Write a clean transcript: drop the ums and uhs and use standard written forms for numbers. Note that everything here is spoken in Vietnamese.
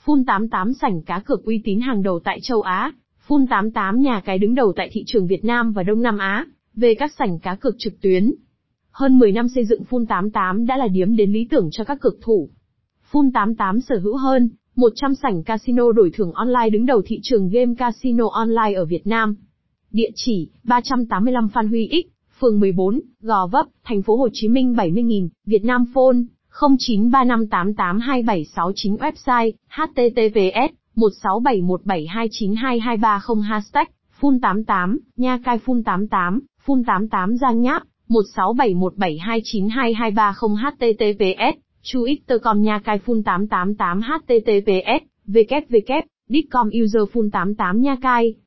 Full88 sảnh cá cược uy tín hàng đầu tại châu Á. Full88 nhà cái đứng đầu tại thị trường Việt Nam và Đông Nam Á, về các sảnh cá cược trực tuyến. Hơn 10 năm xây dựng Full88 đã là điểm đến lý tưởng cho các cược thủ. Full88 sở hữu hơn 100 sảnh casino đổi thưởng online đứng đầu thị trường game casino online ở Việt Nam. Địa chỉ: 385 Phan Huy Ích, phường 14, Gò Vấp, thành phố Hồ Chí Minh 70.000, Việt Nam phone 0935882769. Website: https://1671729230. Hashtag Full88 Nha Cai. Full88 Full88 Giang Nháp 1671729230. https: Chuxter.com Nha Cai. Full888 https: www.ditcom User Full88 Nha Cai.